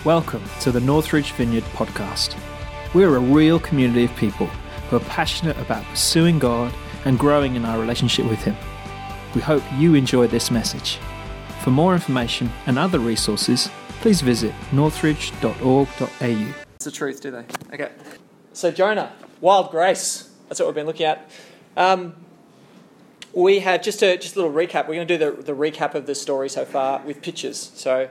Welcome to the Northridge Vineyard podcast. We're a real community of people who are passionate about pursuing God and growing in our relationship with Him. We hope you enjoy this message. For more information and other resources, please visit northridge.org.au. It's the truth, do they? Okay. So Jonah, wild grace. That's what we've been looking at. We have just a little recap. We're going to do the recap of the story so far with pictures. So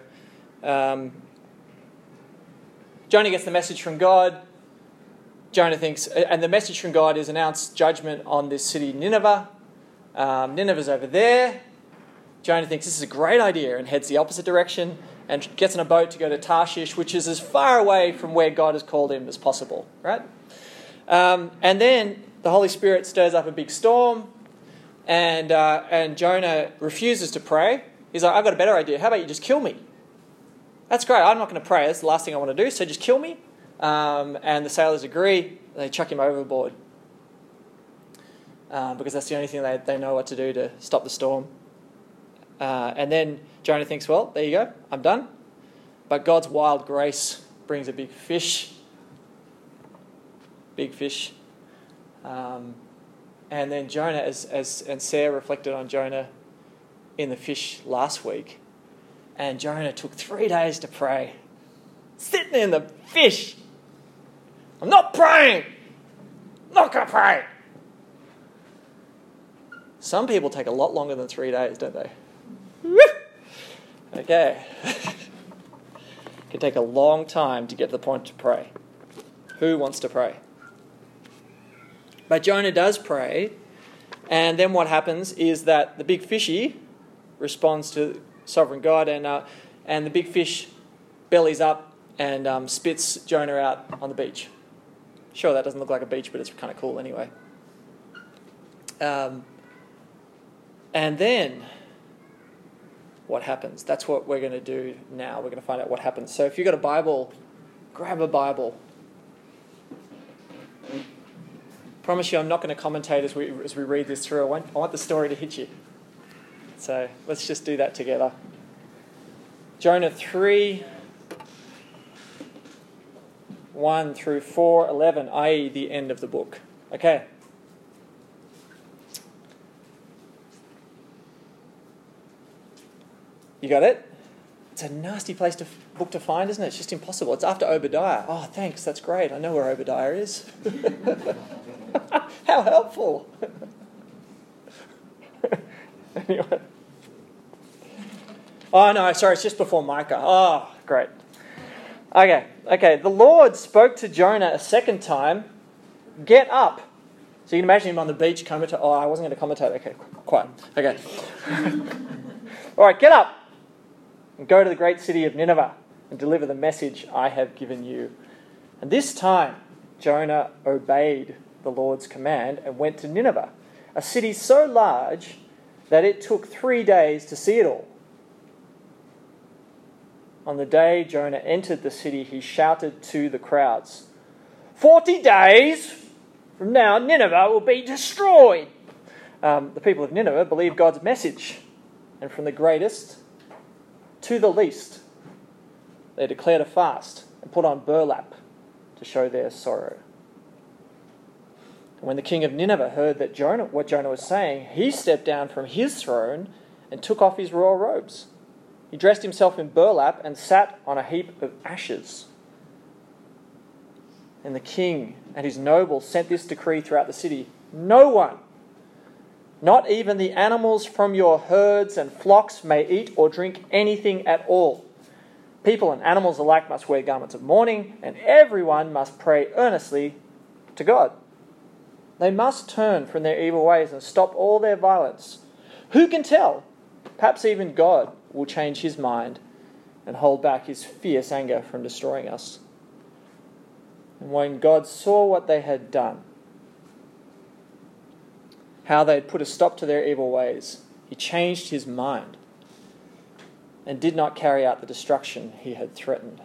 Jonah gets the message from God. Jonah thinks, and the message from God is announced judgment on this city, Nineveh. Nineveh's over there. Jonah thinks this is a great idea and heads the opposite direction and gets on a boat to go to Tarshish, which is as far away from where God has called him as possible, right? And then the Holy Spirit stirs up a big storm, and Jonah refuses to pray. He's like, I've got a better idea. How about you just kill me? That's great. I'm not going to pray. That's the last thing I want to do, so just kill me. And the sailors agree. They chuck him overboard because that's the only thing they know what to do to stop the storm. And then Jonah thinks, well, there you go. I'm done. But God's wild grace brings a big fish. Big fish. And then Jonah, and Sarah reflected on Jonah in the fish last week. And Jonah took 3 days to pray. Sitting in the fish. I'm not praying. I'm not going to pray. Some people take a lot longer than 3 days, don't they? Okay. It can take a long time to get to the point to pray. Who wants to pray? But Jonah does pray, and then what happens is that the big fishy responds to sovereign God, and the big fish bellies up and spits Jonah out on the beach. Sure, that doesn't look like a beach, but it's kind of cool anyway. And then what happens? That's what we're going to do now. We're going to find out what happens. So if you've got a Bible, grab a Bible. Promise you I'm not going to commentate as we read this through. I want the story to hit you. So let's just do that together. Jonah 3, 1 through 4, 11, i.e. the end of the book. Okay. You got it? It's a nasty book to find, isn't it? It's just impossible. It's after Obadiah. Oh, thanks. That's great. I know where Obadiah is. How helpful. Anyway. Oh, no, sorry. It's just before Micah. Oh, great. Okay. The Lord spoke to Jonah a second time. Get up. So you can imagine him on the beach commentating. Oh, I wasn't going to commentate. Okay, quiet. Okay. All right, get up. And go to the great city of Nineveh and deliver the message I have given you. And this time, Jonah obeyed the Lord's command and went to Nineveh, a city so large that it took 3 days to see it all. On the day Jonah entered the city, he shouted to the crowds, 40 days from now, Nineveh will be destroyed. The people of Nineveh believed God's message, and from the greatest to the least, they declared a fast and put on burlap to show their sorrow. And when the king of Nineveh heard that what Jonah was saying, he stepped down from his throne and took off his royal robes. He dressed himself in burlap and sat on a heap of ashes. And the king and his nobles sent this decree throughout the city: no one, not even the animals from your herds and flocks, may eat or drink anything at all. People and animals alike must wear garments of mourning, and everyone must pray earnestly to God. They must turn from their evil ways and stop all their violence. Who can tell? Perhaps even God will change his mind and hold back his fierce anger from destroying us. And when God saw what they had done, how they had put a stop to their evil ways, he changed his mind and did not carry out the destruction he had threatened.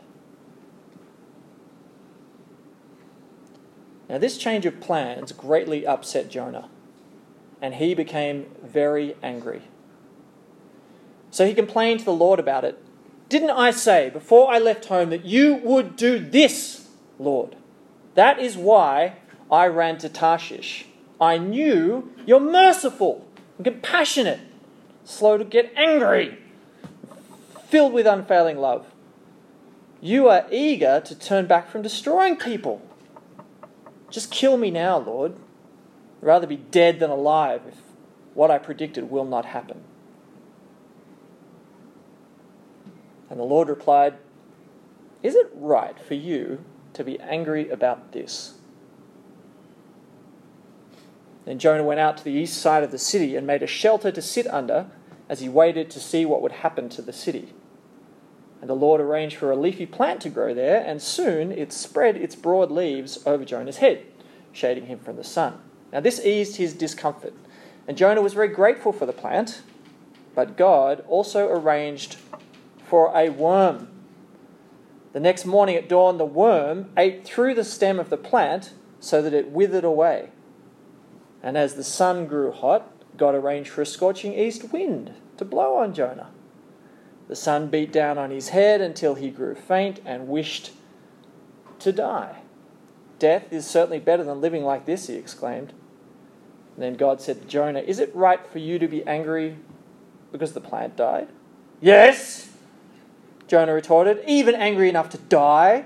Now, this change of plans greatly upset Jonah, and he became very angry. So he complained to the Lord about it, Didn't I say before I left home that you would do this, Lord? That is why I ran to Tarshish. I knew you're merciful and compassionate, slow to get angry, filled with unfailing love. You are eager to turn back from destroying people. Just kill me now, Lord. I'd rather be dead than alive if what I predicted will not happen. And the Lord replied, is it right for you to be angry about this? Then Jonah went out to the east side of the city and made a shelter to sit under as he waited to see what would happen to the city. And the Lord arranged for a leafy plant to grow there, and soon it spread its broad leaves over Jonah's head, shading him from the sun. Now this eased his discomfort, and Jonah was very grateful for the plant, but God also arranged for a worm. The next morning at dawn, the worm ate through the stem of the plant so that it withered away. And as the sun grew hot, God arranged for a scorching east wind to blow on Jonah. The sun beat down on his head until he grew faint and wished to die. Death is certainly better than living like this, he exclaimed. And then God said to Jonah, is it right for you to be angry because the plant died? Yes, Jonah retorted, even angry enough to die.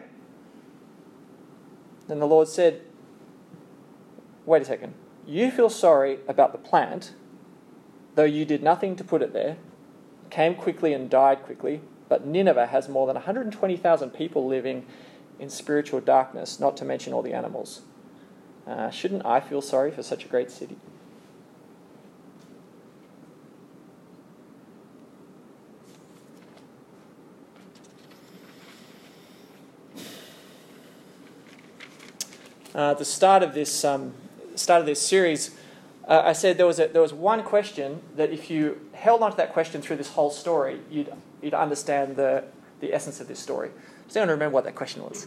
Then the Lord said, wait a second, you feel sorry about the plant, though you did nothing to put it there, came quickly and died quickly, but Nineveh has more than 120,000 people living in spiritual darkness, not to mention all the animals. Shouldn't I feel sorry for such a great city? At the start of this series, I said there was one question that if you held onto that question through this whole story, you'd understand the essence of this story. Does anyone remember what that question was?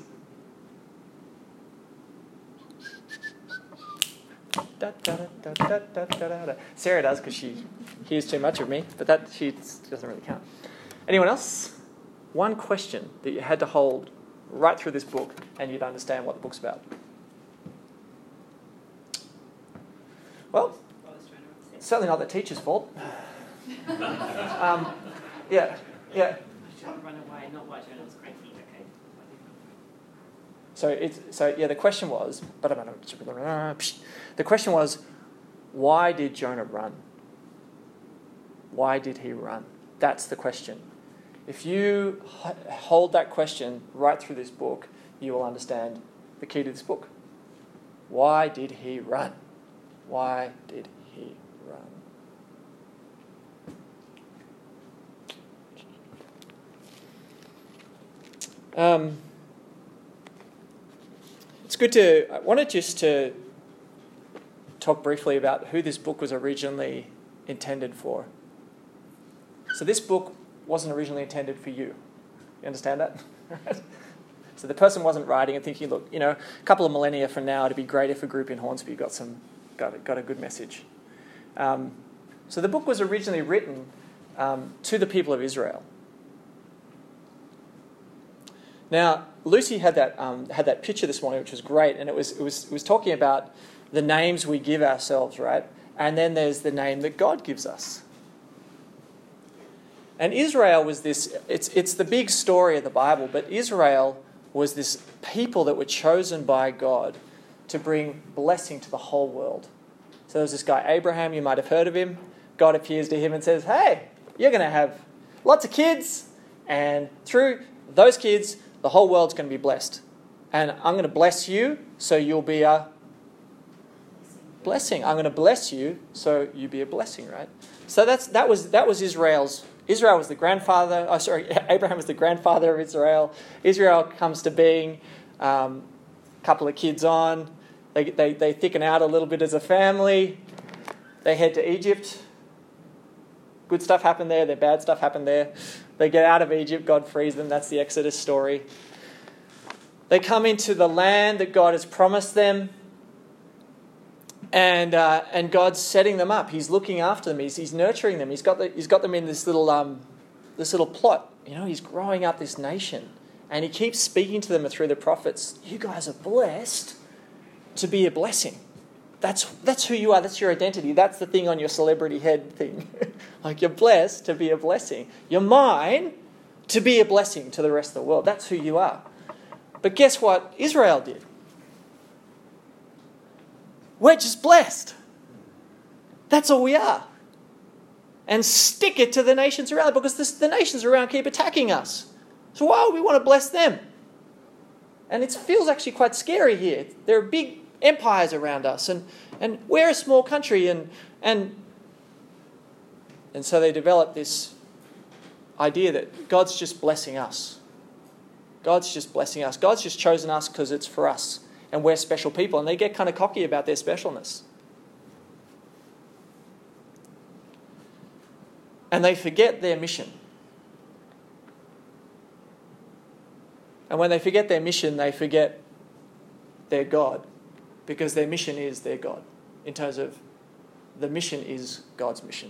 Sarah does because she hears too much of me, but she doesn't really count. Anyone else? One question that you had to hold right through this book and you'd understand what the book's about. Well, it's certainly not the teacher's fault. Yeah. Run away, not why Jonah was cranky. Okay. The question was, why did Jonah run? Why did he run? That's the question. If you hold that question right through this book, you will understand the key to this book. Why did he run? Why did he run? I wanted just to talk briefly about who this book was originally intended for. So this book wasn't originally intended for you. You understand that? So the person wasn't writing and thinking, look, a couple of millennia from now, it'd be great if a group in Hornsby got a good message. So the book was originally written to the people of Israel. Now, Lucy had that picture this morning, which was great, and it was talking about the names we give ourselves, right? And then there's the name that God gives us. And Israel was this, it's the big story of the Bible, but Israel was this people that were chosen by God to bring blessing to the whole world. So there was this guy, Abraham, you might have heard of him. God appears to him and says, hey, you're going to have lots of kids, and through those kids, the whole world's going to be blessed. And I'm going to bless you, so you'll be a blessing. I'm going to bless you, so you be a blessing, right? So that was Israel's. Israel was the grandfather. Abraham was the grandfather of Israel. Israel comes to being, couple of kids on. They thicken out a little bit as a family. They head to Egypt. Good stuff happened there. Their bad stuff happened there. They get out of Egypt. God frees them. That's the Exodus story. They come into the land that God has promised them. And God's setting them up. He's looking after them. He's nurturing them. He's got them in this little little plot. He's growing up this nation, and he keeps speaking to them through the prophets. You guys are blessed to be a blessing. That's who you are. That's your identity. That's the thing on your celebrity head thing. Like, you're blessed to be a blessing. You're mine to be a blessing to the rest of the world. That's who you are. But guess what Israel did? We're just blessed. That's all we are. And stick it to the nations around, because the nations around keep attacking us. So why would we want to bless them? And it feels actually quite scary here. There are big empires around us, and we're a small country, and so they develop this idea that God's just blessing us. God's just blessing us. God's just chosen us because it's for us, and we're special people, and they get kind of cocky about their specialness. And they forget their mission. And when they forget their mission, they forget their God, because their mission is their God, in terms of the mission is God's mission.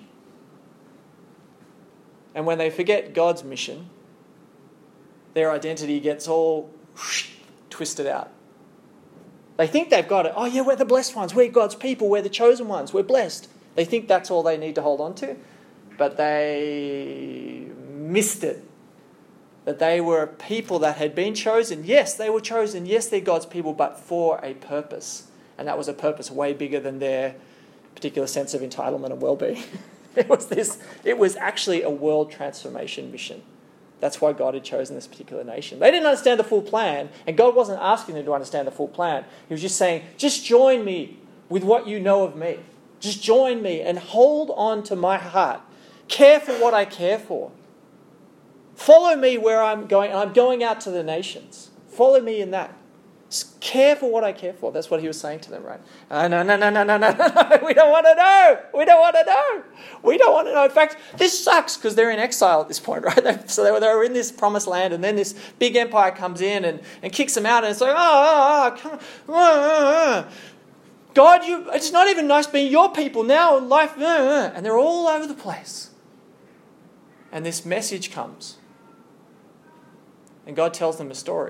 And when they forget God's mission, their identity gets all twisted out. They think they've got it. Oh yeah, we're the blessed ones. We're God's people. We're the chosen ones. We're blessed. They think that's all they need to hold on to. But they missed it. That they were a people that had been chosen. Yes, they were chosen. Yes, they're God's people, but for a purpose. And that was a purpose way bigger than their particular sense of entitlement and well-being. It was actually a world transformation mission. That's why God had chosen this particular nation. They didn't understand the full plan, and God wasn't asking them to understand the full plan. He was just saying, just join me with what you know of me. Just join me and hold on to my heart. Care for what I care for. Follow me where I'm going. I'm going out to the nations. Follow me in that. Just care for what I care for. That's what he was saying to them, right? No. We don't want to know. We don't want to know. We don't want to know. In fact, this sucks because they're in exile at this point, right? So they were in this promised land, and then this big empire comes in and kicks them out, and it's like, come on. God, it's not even nice being your people now. Life, and they're all over the place. And this message comes. And God tells them a story.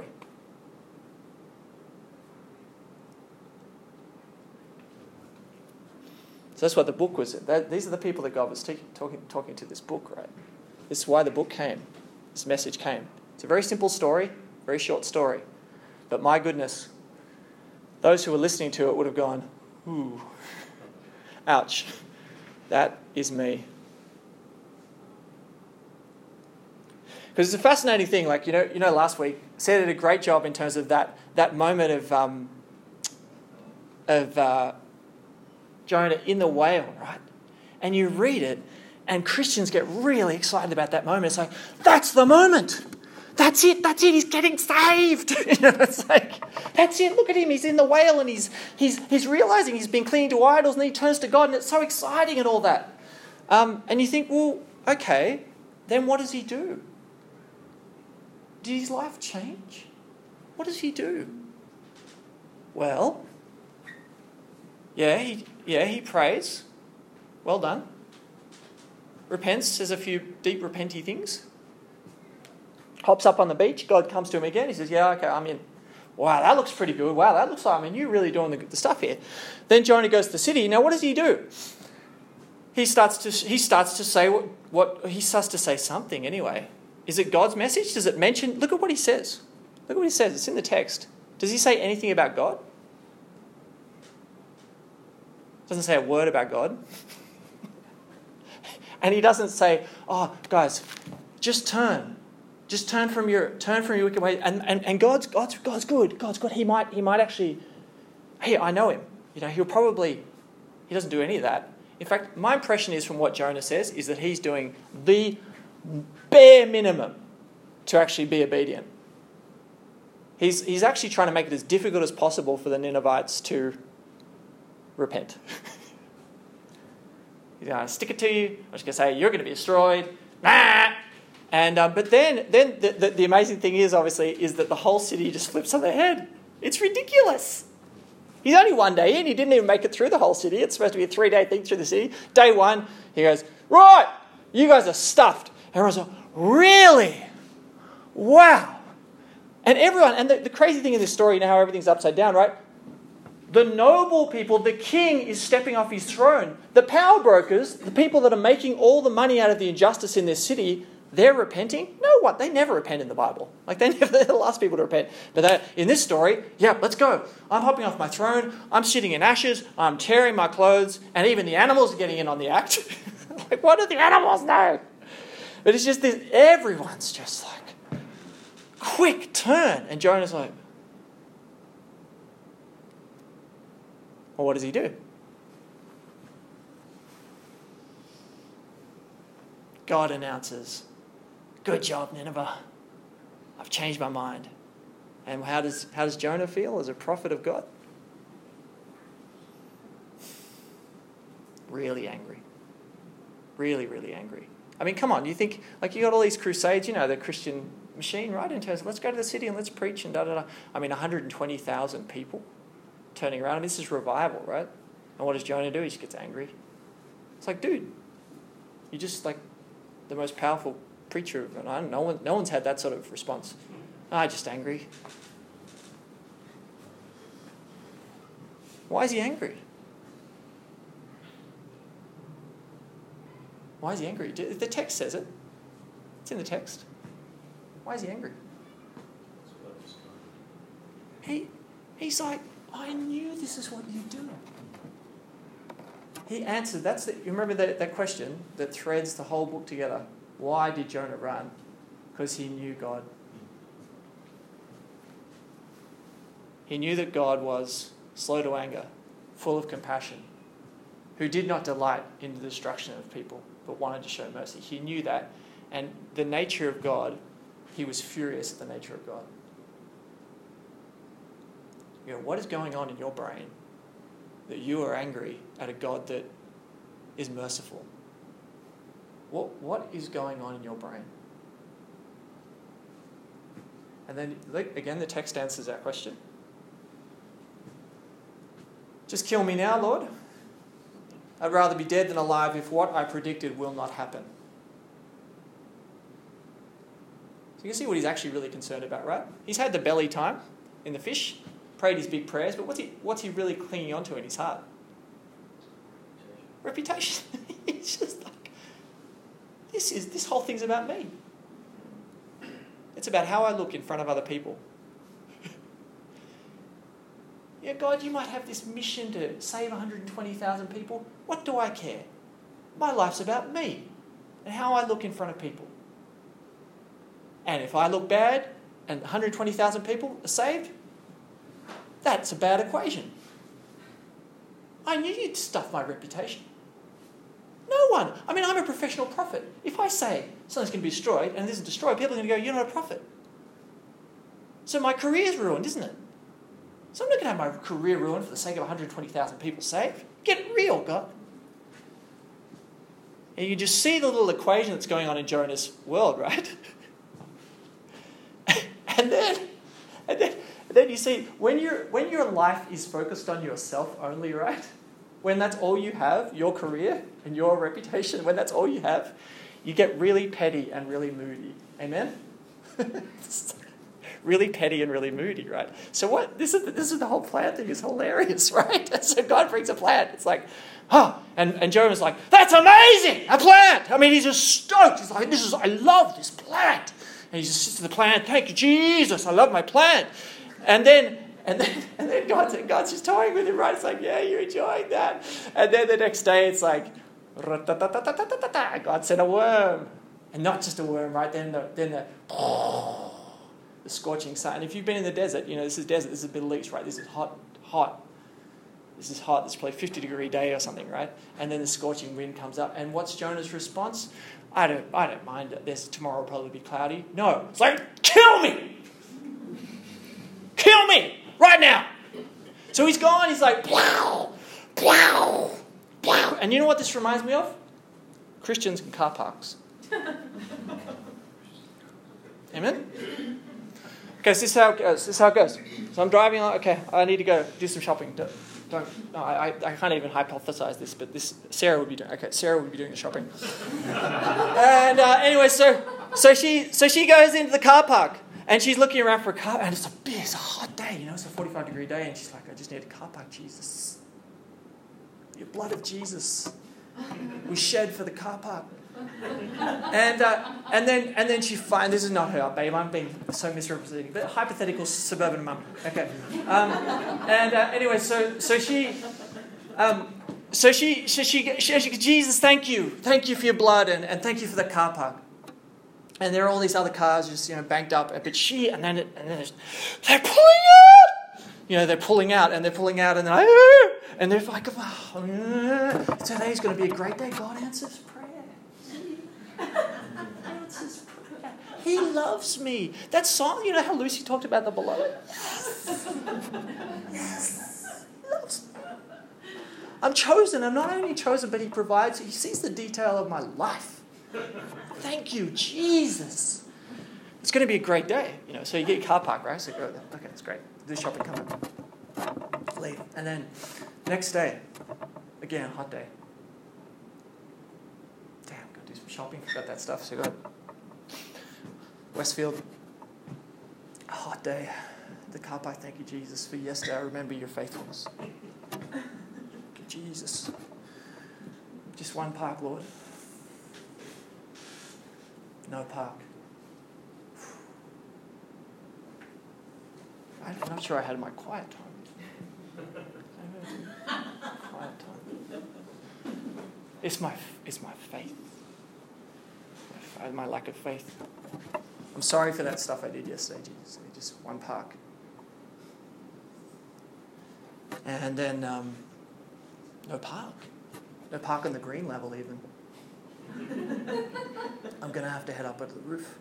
So that's what the book was. These are the people that God was talking to this book, right? This is why the book came. This message came. It's a very simple story, very short story. But my goodness, those who were listening to it would have gone, ooh, ouch, that is me. Because it's a fascinating thing. Like, you know, last week, Sarah did a great job in terms of that moment of Jonah in the whale, right? And you read it, and Christians get really excited about that moment. It's like, that's the moment. That's it. He's getting saved. It's like, that's it. Look at him. He's in the whale, and he's realizing he's been clinging to idols, and he turns to God, and it's so exciting and all that. And you think, well, okay, then what does he do? Did his life change? What does he do? Well, he prays. Well done. Repents, says a few deep repenty things. Hops up on the beach. God comes to him again. He says, yeah, okay, I'm in. Wow, that looks pretty good. Wow, that looks like, you're really doing the stuff here. Then Jonah goes to the city. Now, what does he do? He starts to say he starts to say something anyway. Is it God's message? Does it mention? Look at what he says. Look at what he says. It's in the text. Does he say anything about God? Doesn't say a word about God. And he doesn't say, oh, guys, just turn. Just turn from your wicked ways. And God's good. God's good. He might actually, hey, I know him. He doesn't do any of that. In fact, my impression is from what Jonah says is that he's doing the bare minimum to actually be obedient. He's actually trying to make it as difficult as possible for the Ninevites to repent. He's going to stick it to you. I'm just going to say, you're going to be destroyed. Nah! And but then the amazing thing is, obviously, is that the whole city just flips on their head. It's ridiculous. He's only one day in. He didn't even make it through the whole city. It's supposed to be a 3-day thing through the city. Day one, he goes, right, you guys are stuffed. Everyone's like, Really? Wow. And everyone, and the crazy thing in this story, you know how everything's upside down, right? The noble people, the king is stepping off his throne. The power brokers, the people that are making all the money out of the injustice in this city, they're repenting? No, what? They never repent in the Bible. Like, they're the last people to repent. But in this story, yeah, let's go. I'm hopping off my throne. I'm sitting in ashes. I'm tearing my clothes. And even the animals are getting in on the act. Like, what do the animals know? But it's just this, everyone's just like, quick turn. And Jonah's like, well, what does he do? God announces, good job, Nineveh. I've changed my mind. And how does Jonah feel as a prophet of God? Really angry. Really, really angry. I mean, come on, you think, like, you got all these crusades, you know, the Christian machine, right? In terms of, let's go to the city and let's preach and da-da-da. I mean, 120,000 people turning around. I mean, this is revival, right? And what does Jonah do? He just gets angry. It's like, dude, you're just like the most powerful preacher. No one's had that sort of response. Just angry. Why is he angry? Why is he angry? The text says it. It's in the text. Why is he angry? He's like, I knew this is what you do. He answered, you remember that question that threads the whole book together. Why did Jonah run? Because he knew God. He knew that God was slow to anger, full of compassion, who did not delight in the destruction of people, but wanted to show mercy. He knew that. And the nature of God, he was furious at the nature of God. You know, what is going on in your brain that you are angry at a God that is merciful? What is going on in your brain? And then, again, the text answers that question. Just kill me now, Lord. I'd rather be dead than alive if what I predicted will not happen. So you can see what he's actually really concerned about, right? He's had the belly time in the fish, prayed his big prayers, but what's he really clinging onto in his heart? Reputation. He's just like, this whole thing's about me. It's about how I look in front of other people. Yeah, God, you might have this mission to save 120,000 people. What do I care? My life's about me and how I look in front of people. And if I look bad and 120,000 people are saved, that's a bad equation. I knew you'd stuff my reputation. No one. I mean, I'm a professional prophet. If I say something's going to be destroyed and this is destroyed, people are going to go, you're not a prophet. So my career's ruined, isn't it? So I'm not going to have my career ruined for the sake of 120,000 people saved. Get real, God. And you just see the little equation that's going on in Jonah's world, right? and then you see, when your life is focused on yourself only, right? When that's all you have, your career and your reputation, when that's all you have, you get really petty and really moody. Amen? Really petty and really moody, right? So what? This is the whole plant thing is hilarious, right? So God brings a plant. It's like, and Jonah's like, that's amazing, a plant. I mean, he's just stoked. He's like, I love this plant. And he just sits to the plant. Thank you, Jesus. I love my plant. And then God's just toying with him, right? It's like, yeah, you're enjoying that. And then the next day, it's like, God sent a worm, and not just a worm, right? Then the scorching sun. And if you've been in the desert, you know this is desert. This is the Middle East, right? This is hot. This is hot. This is probably 50-degree day or something, right? And then the scorching wind comes up. And what's Jonah's response? I don't mind. Tomorrow will probably be cloudy. No, it's like, kill me. Kill me right now. So he's gone. He's like, plow, plow, plow. And you know what this reminds me of? Christians in car parks. Amen? Okay, so this is how it goes. So I'm driving along. Okay, I need to go do some shopping. I can't even hypothesize this, but Sarah would be doing. Okay, Sarah would be doing the shopping. And anyway, so So she goes into the car park and she's looking around for a car, and it's a hot day, it's a 45-degree day, and she's like, I just need a car park, Jesus. Your blood of Jesus was shed for the car park. And then she finds, this is not her, babe, I'm being so misrepresenting, but hypothetical suburban mum. Okay. Anyway, so she Jesus, thank you for your blood, and thank you for the car park. And there are all these other cars just banked up, but they're pulling out. They're pulling out, and they're like, oh, today's going to be a great day. God answers prayer. He loves me. That song, how Lucy talked about the beloved? Yes. He loves me. I'm chosen. I'm not only chosen, but he provides. He sees the detail of my life. Thank you, Jesus. It's going to be a great day. So you get your car park, right? So go there. Okay, that's great. Do the shopping, come back. Leave. And then next day, again, hot day. Damn, go do some shopping. Forgot that stuff. So go. Westfield. A hot day. The car park, thank you, Jesus, for yesterday. I remember your faithfulness. Jesus. Just one park, Lord. No park. I'm not sure I had my quiet time. Quiet time. It's my faith. My lack of faith. I'm sorry for that stuff I did yesterday, Jesus. Just one park. And then no park. No park on the green level even. I'm going to have to head up onto the roof.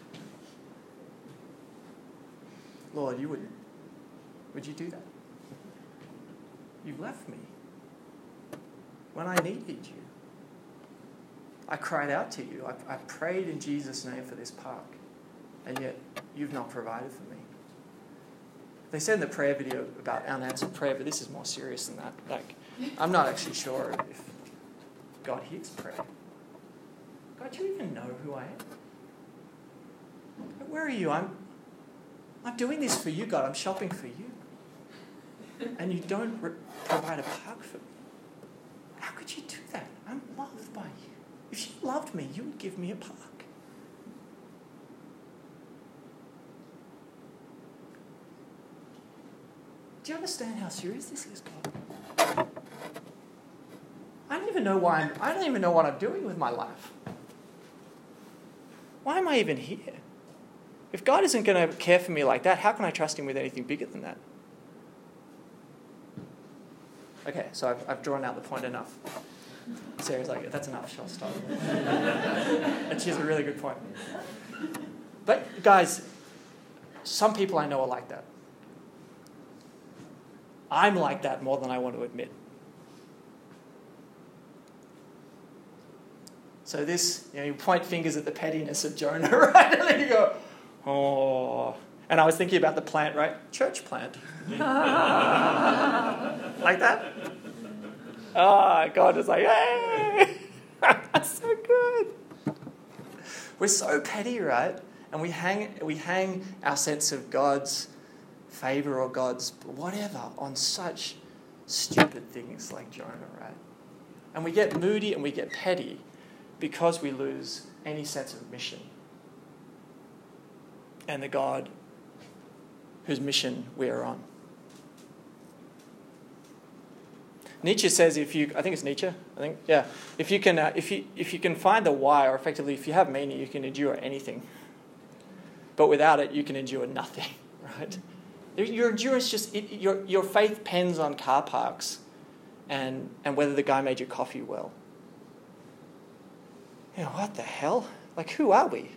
Lord, would you do that? You left me when I needed you. I cried out to you. I prayed in Jesus' name for this park, and yet you've not provided for me. They said in the prayer video about unanswered prayer, but this is more serious than that. I'm not actually sure if God hears prayer. God, do you even know who I am? Where are you? I'm doing this for you, God. I'm shopping for you. And you don't provide a park for me. How could you do that? I'm loved by you. If you loved me, you would give me a park. Do you understand how serious this is, God? I don't even know what I'm doing with my life. Why am I even here? If God isn't going to care for me like that, how can I trust him with anything bigger than that? Okay, so I've drawn out the point enough. Sarah's like, that's enough, she'll stop. And she has a really good point. But guys, some people I know are like that. I'm like that more than I want to admit. So this, you point fingers at the pettiness of Jonah, right? And then you go, oh. And I was thinking about the plant, right? Church plant. Like that? Oh, God is like, hey! That's so good. We're so petty, right? And we hang our sense of God's favour or God's whatever on such stupid things like Jonah, right? And we get moody and we get petty because we lose any sense of mission and the God whose mission we are on. Nietzsche says if you can find the why, or effectively if you have meaning, you can endure anything. But without it, you can endure nothing, right? Your endurance your faith depends on car parks and whether the guy made your coffee well. What the hell? Like, who are we?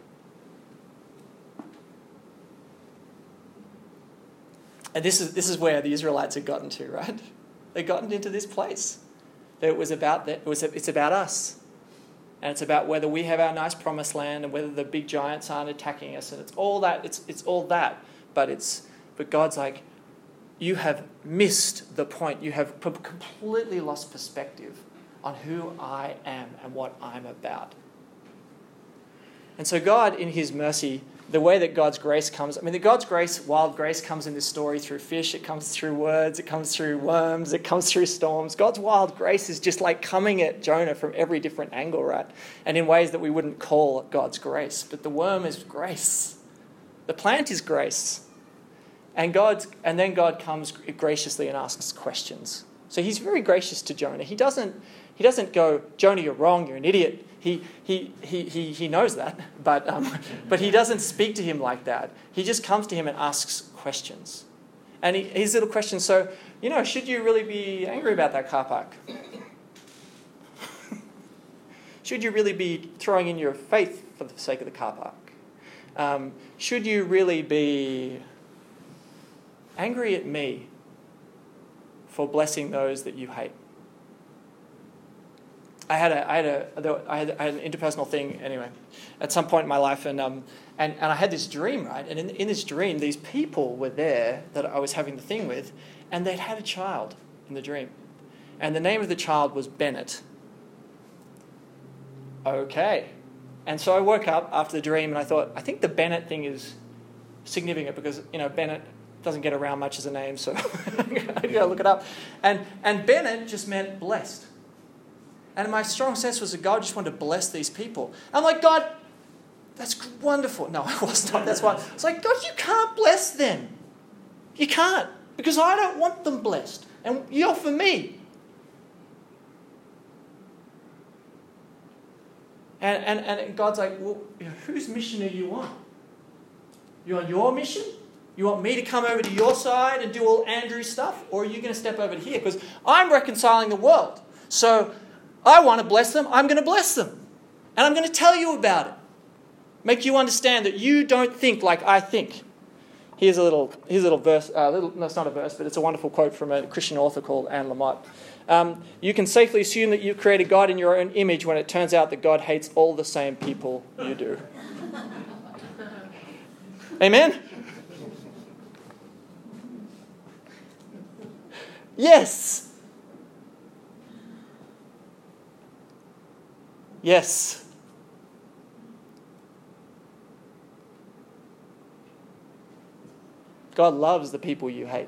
And this is where the Israelites had gotten to, right? They'd gotten into this place. That it was about that. It's about us, and it's about whether we have our nice promised land and whether the big giants aren't attacking us, and it's all that. It's all that. But God's like, you have missed the point. You have completely lost perspective on who I am and what I'm about. And so God, in his mercy, the way that God's grace comes, God's grace, wild grace, comes in this story through fish, it comes through words, it comes through worms, it comes through storms. God's wild grace is just like coming at Jonah from every different angle, right? And in ways that we wouldn't call God's grace. But the worm is grace. The plant is grace. And then God comes graciously and asks questions. So he's very gracious to Jonah. He doesn't go, Jonah, you're wrong, you're an idiot. He knows that, but he doesn't speak to him like that. He just comes to him and asks questions. And his little question, so, should you really be angry about that car park? Should you really be throwing in your faith for the sake of the car park? Should you really be angry at me for blessing those that you hate? I had an interpersonal thing anyway at some point in my life, and I had this dream, right? And in this dream, these people were there that I was having the thing with, and they'd had a child in the dream, and the name of the child was Bennett. Okay, and so I woke up after the dream, and I thought, I think the Bennett thing is significant because Bennett doesn't get around much as a name, so I gotta look it up, and Bennett just meant blessed. And my strong sense was that God just wanted to bless these people. I'm like, God, that's wonderful. No, I was not. That's why. It's like, God, you can't bless them. You can't. Because I don't want them blessed. And you're for me. And God's like, well, whose mission are you on? You on your mission? You want me to come over to your side and do all Andrew's stuff? Or are you going to step over to here? Because I'm reconciling the world. So I want to bless them. I'm going to bless them. And I'm going to tell you about it. Make you understand that you don't think like I think. Here's a little verse. No, it's not a verse, but it's a wonderful quote from a Christian author called Anne Lamott. You can safely assume that you've created God in your own image when it turns out that God hates all the same people you do. Amen? Yes. Yes. God loves the people you hate.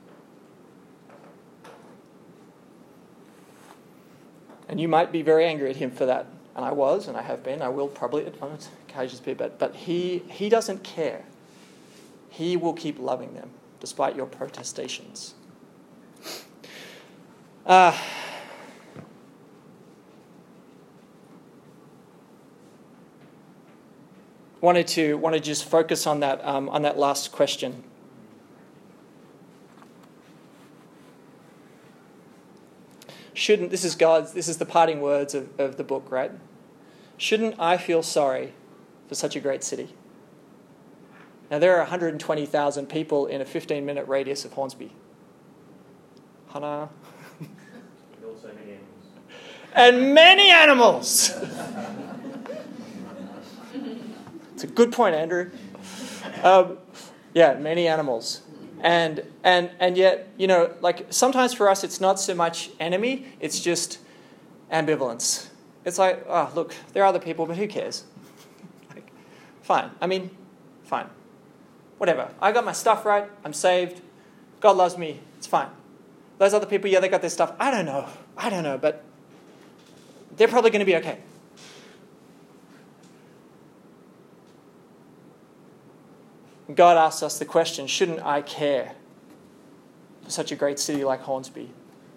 And you might be very angry at him for that. And I was, and I have been. I will probably at occasions be, but he doesn't care. He will keep loving them despite your protestations. Wanted to just focus on that last question. This is the parting words of the book, right? Shouldn't I feel sorry for such a great city? Now there are 120,000 people in a 15-minute radius of Hornsby. Hannah. Also many animals. And many animals. It's a good point, Andrew. Many animals. And yet, sometimes for us it's not so much enemy, it's just ambivalence. It's like, oh, look, there are other people, but who cares? Fine. Fine. Whatever. I got my stuff right. I'm saved. God loves me. It's fine. Those other people, they got their stuff. I don't know, but they're probably going to be okay. God asks us the question, shouldn't I care for such a great city like Hornsby?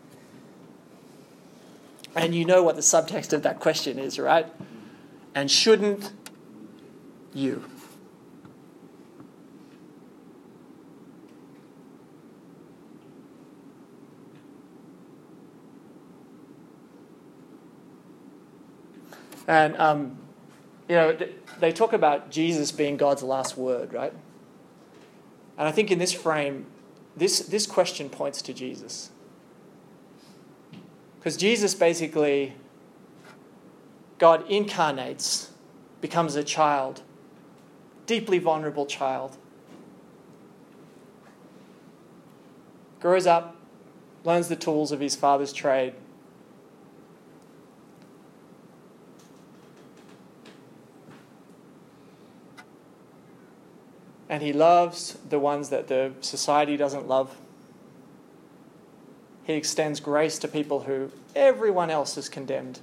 And you know what the subtext of that question is, right? And shouldn't you? And, they talk about Jesus being God's last word, right? And I think in this frame, this question points to Jesus. Because Jesus basically, God incarnates, becomes a child, deeply vulnerable child, grows up, learns the tools of his father's trade, And he loves the ones that the society doesn't love. He extends grace to people who everyone else is condemned.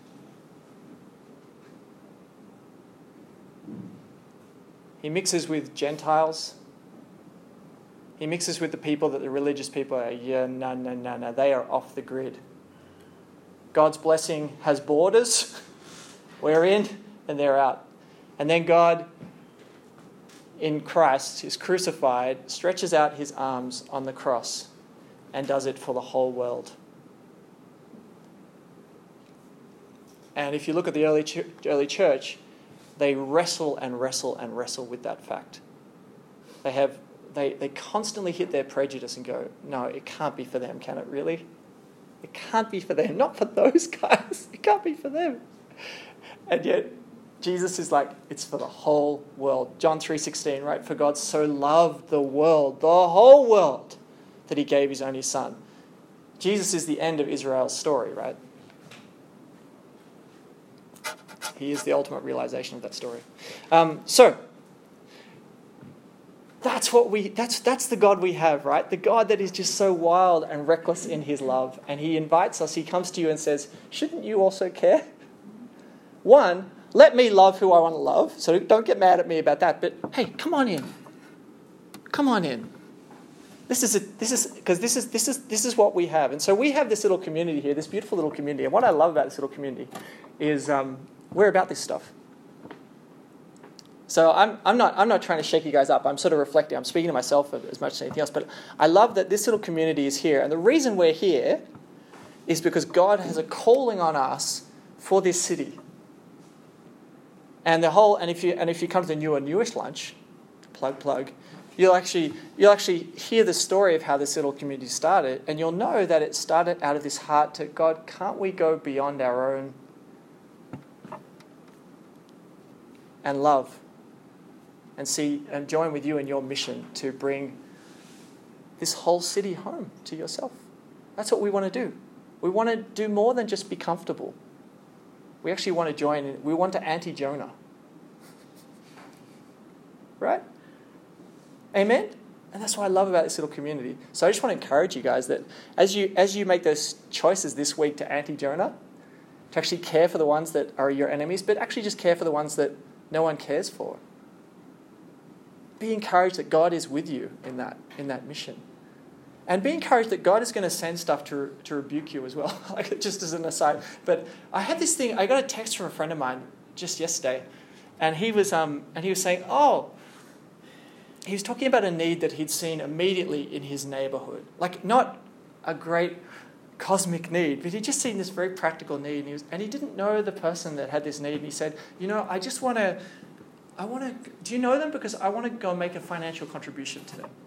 He mixes with Gentiles. He mixes with the people that the religious people are, no, they are off the grid. God's blessing has borders. We're in and they're out. And then God, in Christ, is crucified, stretches out his arms on the cross and does it for the whole world. And if you look at the early church, they wrestle and wrestle and wrestle with that fact. They constantly hit their prejudice and go, no, it can't be for them, can it really? It can't be for them. Not for those guys. It can't be for them. And yet, Jesus is like, it's for the whole world. John 3:16, right? For God so loved the world, the whole world, that he gave his only son. Jesus is the end of Israel's story, right? He is the ultimate realization of that story. So, that's the God we have, right? The God that is just so wild and reckless in his love. And he invites us, he comes to you and says, shouldn't you also care? One, let me love who I want to love. So don't get mad at me about that. But hey, come on in. Come on in. This is what we have. And so we have this little community here, this beautiful little community. And what I love about this little community is we're about this stuff. So I'm not trying to shake you guys up. I'm sort of reflecting. I'm speaking to myself as much as anything else. But I love that this little community is here. And the reason we're here is because God has a calling on us for this city. And if you come to the newish lunch, plug, you'll actually hear the story of how this little community started, and you'll know that it started out of this heart to God. Can't we go beyond our own and love and see and join with you in your mission to bring this whole city home to yourself? That's what we want to do. We want to do more than just be comfortable. We actually want to join in. We want to anti-Jonah. Right? Amen? And that's what I love about this little community. So I just want to encourage you guys that as you make those choices this week to anti-Jonah, to actually care for the ones that are your enemies, but actually just care for the ones that no one cares for. Be encouraged that God is with you in that mission. And be encouraged that God is going to send stuff to rebuke you as well, like just as an aside. But I had this thing, I got a text from a friend of mine just yesterday, and he was saying, he was talking about a need that he'd seen immediately in his neighborhood. Like not a great cosmic need, but he'd just seen this very practical need, and he didn't know the person that had this need, and he said, do you know them? Because I want to go and make a financial contribution to them.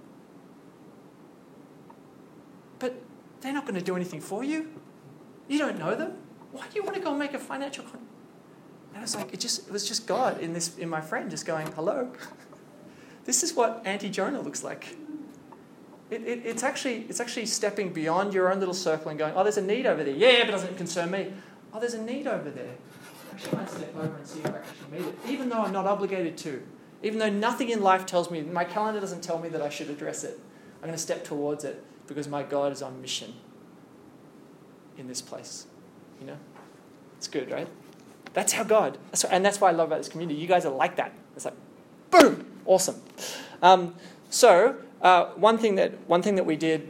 But they're not going to do anything for you. You don't know them. Why do you want to go and make a financial contribution? And I was like, it was just God in my friend just going, hello. This is what anti-Jonah looks like. It's actually stepping beyond your own little circle and going, oh, there's a need over there. Yeah, but it doesn't concern me. Oh, there's a need over there. Actually, I might step over and see if I can actually meet it, even though I'm not obligated to. Even though nothing in life tells me, my calendar doesn't tell me that I should address it. I'm going to step towards it because my God is on mission in this place. You know? It's good, right? That's how God. And that's why I love about this community. You guys are like that. It's like, boom! Awesome. So one thing that we did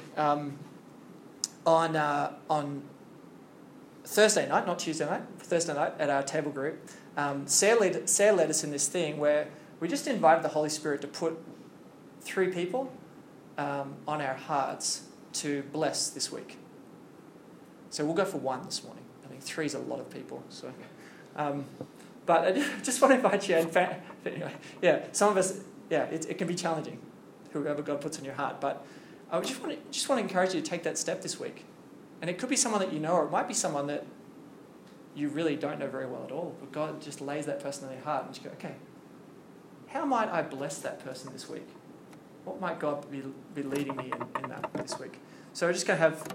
on Thursday night, not Tuesday night, Thursday night at our table group, Sarah led us in this thing where we just invited the Holy Spirit to put 3 people on our hearts to bless this week. So we'll go for 1 this morning. I think 3 is a lot of people. So, but I just want to invite you. Anyway, some of us, it can be challenging, whoever God puts in your heart. But I just want to encourage you to take that step this week. And it could be someone that you know, or it might be someone that you really don't know very well at all. But God just lays that person in your heart, and you go, okay, how might I bless that person this week? What might God be leading me in that this week? So we're just going to have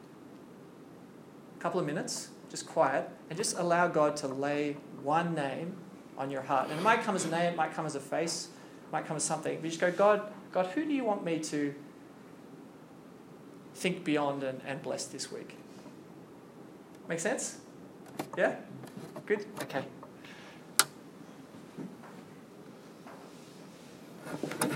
a couple of minutes, just quiet, and just allow God to lay one name on your heart. And it might come as a name, it might come as a face, might come to something. But you just go, God, who do you want me to think beyond and bless this week? Make sense? Yeah? Good? Okay.